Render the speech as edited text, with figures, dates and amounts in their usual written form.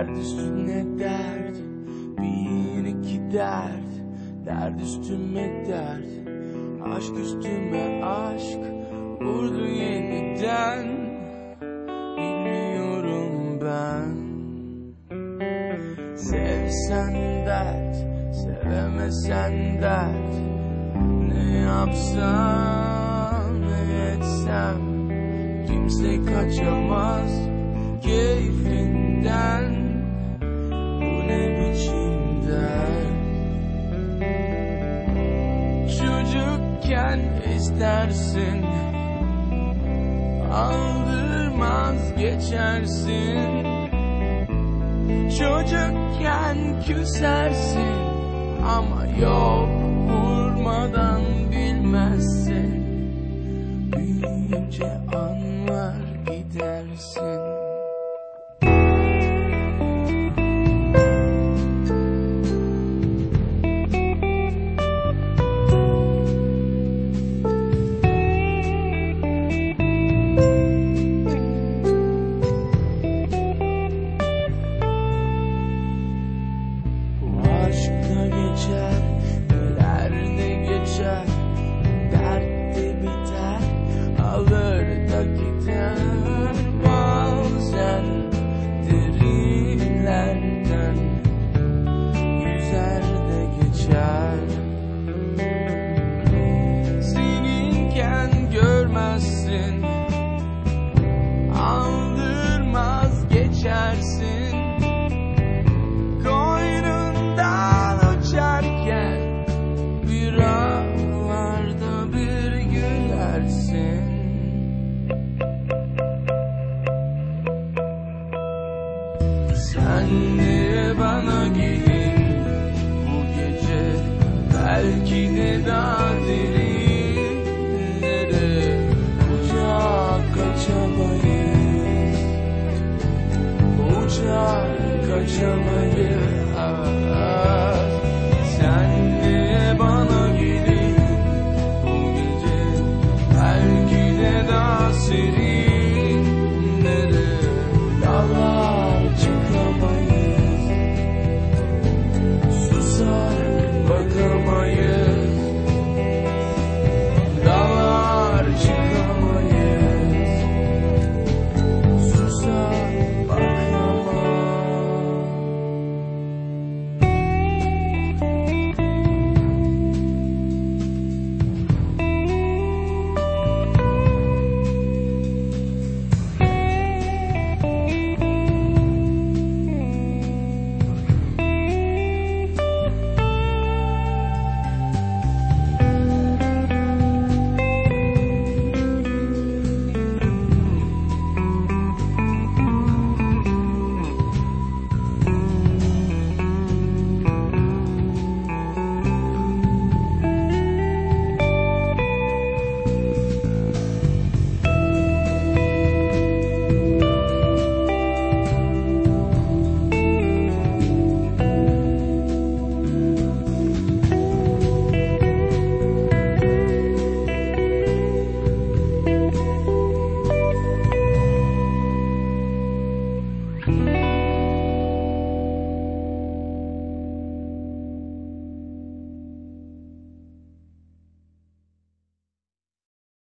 Dert üstüne dert, bin iki dert. Dert üstüme dert, aşk üstüme aşk. Vurdu yeniden, bilmiyorum ben. Sevsen dert, sevemesen dert. Ne yapsam, ne etsem, kimse kaçamaz keyfinden. Bu ne biçim dert? Çocukken istersin, aldırmaz geçersin. Çocukken küsersin ama yok, vurmadan bilmezsin. Büyüyünce anlar gidersin. Aşkla geçer, neler ne geçer. Dert de biter, alır da gider. Bazen derinlerden yüzer de geçer. Seninken görmezsin, aldırmaz geçersin. Sen niye bana gelin bu gece? Belki de daha derinlere uçak kaçamayız, uçak kaçamayız.